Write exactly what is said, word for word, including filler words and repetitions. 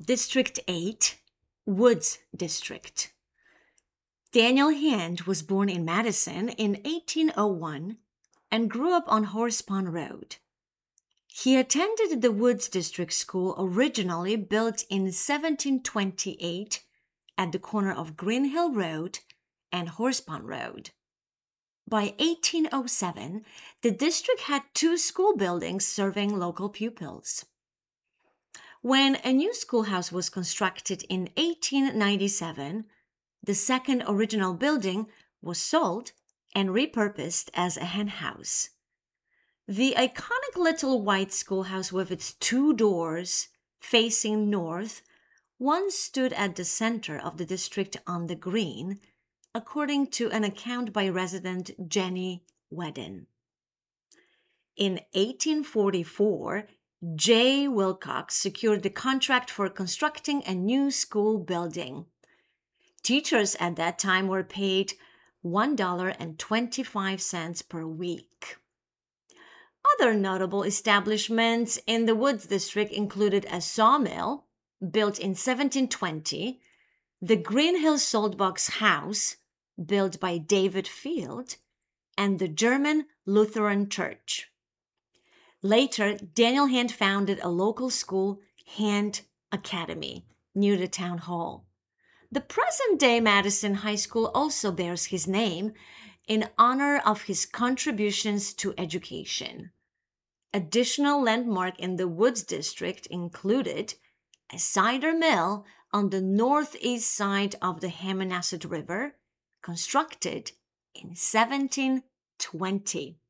District eight, Woods District. Daniel Hand was born in Madison in eighteen oh one and grew up on Horse Pond Road. He attended the Woods District School, originally built in seventeen twenty-eight at the corner of Green Hill Road and Horse Pond Road. By eighteen oh seven, the district had two school buildings serving local pupils. When a new schoolhouse was constructed in eighteen ninety-seven, the second original building was sold and repurposed as a hen house. The iconic little white schoolhouse with its two doors facing north once stood at the center of the district on the green, according to an account by resident Jenny Wedden. In eighteen forty-four, J. Wilcox secured the contract for constructing a new school building. Teachers at that time were paid one dollar and twenty-five cents per week. Other notable establishments in the Woods District included a sawmill built in seventeen twenty, the Green Hill Saltbox House built by David Field, and the German Lutheran Church. Later, Daniel Hand founded a local school, Hand Academy, near the town hall. The present-day Madison High School also bears his name in honor of his contributions to education. Additional landmarks in the Woods District included a cider mill on the northeast side of the Hammonasset River, constructed in seventeen twenty.